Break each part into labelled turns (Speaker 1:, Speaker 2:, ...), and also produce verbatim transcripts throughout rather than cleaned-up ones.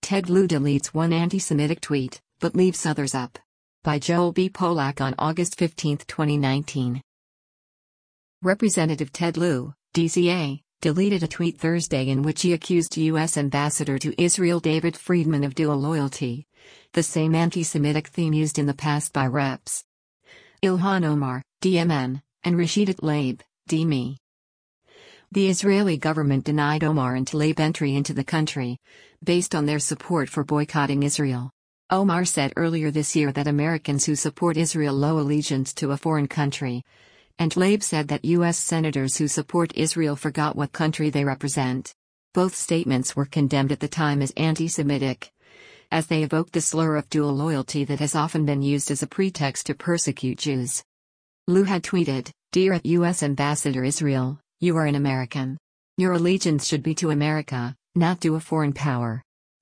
Speaker 1: Ted Lieu deletes one anti-Semitic tweet, but leaves others up. By Joel B. Polak on August fifteenth, twenty nineteen. Representative Ted Lieu, D C A, deleted a tweet Thursday in which he accused U S Ambassador to Israel David Friedman of dual loyalty, the same anti-Semitic theme used in the past by Reps Ilhan Omar, D M N, and Rashida Tlaib, D M E. The Israeli government denied Omar and Tlaib entry into the country, based on their support for boycotting Israel. Omar said earlier this year that Americans who support Israel owe allegiance to a foreign country, and Tlaib said that U S senators who support Israel forgot what country they represent. Both statements were condemned at the time as anti-Semitic, as they evoked the slur of dual loyalty that has often been used as a pretext to persecute Jews. Lieu had tweeted, "Dear U S Ambassador Israel, you are an American. Your allegiance should be to America, not to a foreign power.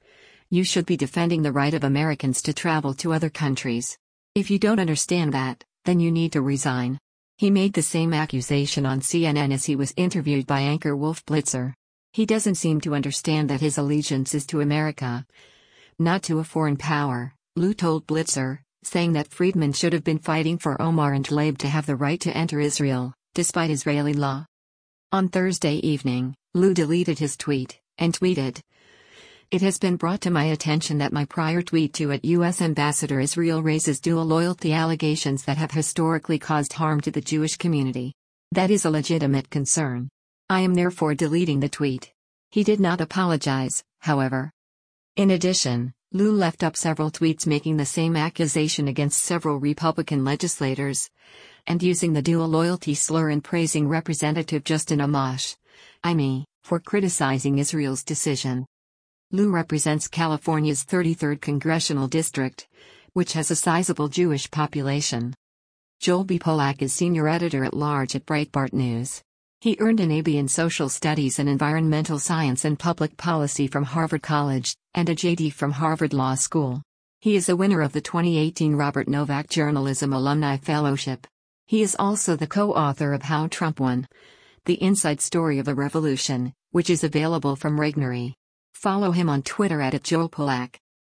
Speaker 1: You should be defending the right of Americans to travel to other countries. If you don't understand that, then you need to resign." He made the same accusation on C N N as he was interviewed by anchor Wolf Blitzer. He doesn't seem to understand that his allegiance is to America, not to a foreign power, Lieu told Blitzer, saying that Friedman should have been fighting for Omar and Tlaib to have the right to enter Israel, despite Israeli law. On Thursday evening, Lieu deleted his tweet, and tweeted, "It has been brought to my attention that my prior tweet to at U S Ambassador Israel raises dual loyalty allegations that have historically caused harm to the Jewish community. That is a legitimate concern. I am therefore deleting the tweet." He did not apologize, however. In addition, Lieu left up several tweets making the same accusation against several Republican legislators, and using the dual loyalty slur and praising Representative Justin Amash, I M E, for criticizing Israel's decision. Lieu represents California's thirty-third congressional district, which has a sizable Jewish population. Joel B. Polak is senior editor-at-large at Breitbart News. He earned an A B in Social Studies and Environmental Science and Public Policy from Harvard College, and a J D from Harvard Law School. He is a winner of the twenty eighteen Robert Novak Journalism Alumni Fellowship. He is also the co-author of How Trump Won: The Inside Story of the Revolution, which is available from Regnery. Follow him on Twitter at Joel Polak.